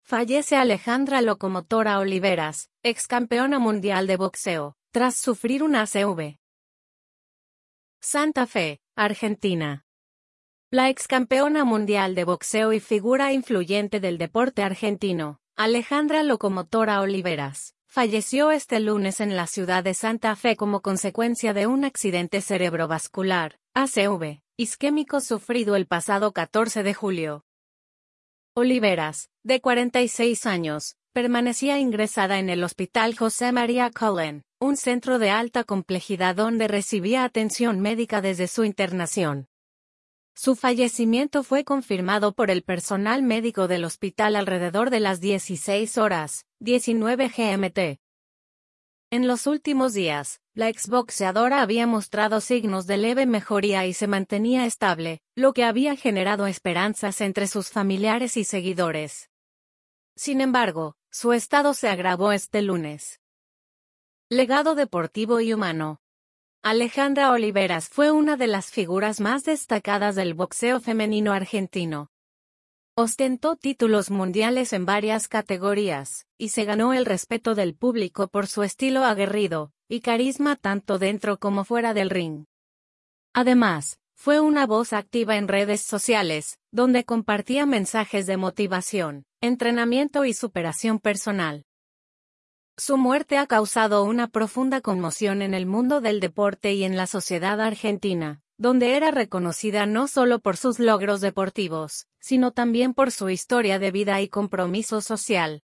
Fallece Alejandra Locomotora Oliveras, ex campeona mundial de boxeo, tras sufrir un ACV. Santa Fe, Argentina. La ex campeona mundial de boxeo y figura influyente del deporte argentino, Alejandra Locomotora Oliveras, falleció este lunes en la ciudad de Santa Fe como consecuencia de un accidente cerebrovascular, ACV, isquémico sufrido el pasado 14 de julio. Oliveras, de 46 años, permanecía ingresada en el Hospital José María Cullen, un centro de alta complejidad donde recibía atención médica desde su internación. Su fallecimiento fue confirmado por el personal médico del hospital alrededor de las 16 horas, 19 GMT. En los últimos días, la exboxeadora había mostrado signos de leve mejoría y se mantenía estable, lo que había generado esperanzas entre sus familiares y seguidores. Sin embargo, su estado se agravó este lunes. Legado deportivo y humano. Alejandra Oliveras fue una de las figuras más destacadas del boxeo femenino argentino. Ostentó títulos mundiales en varias categorías, y se ganó el respeto del público por su estilo aguerrido y carisma tanto dentro como fuera del ring. Además, fue una voz activa en redes sociales, donde compartía mensajes de motivación, entrenamiento y superación personal. Su muerte ha causado una profunda conmoción en el mundo del deporte y en la sociedad argentina, donde era reconocida no solo por sus logros deportivos, sino también por su historia de vida y compromiso social.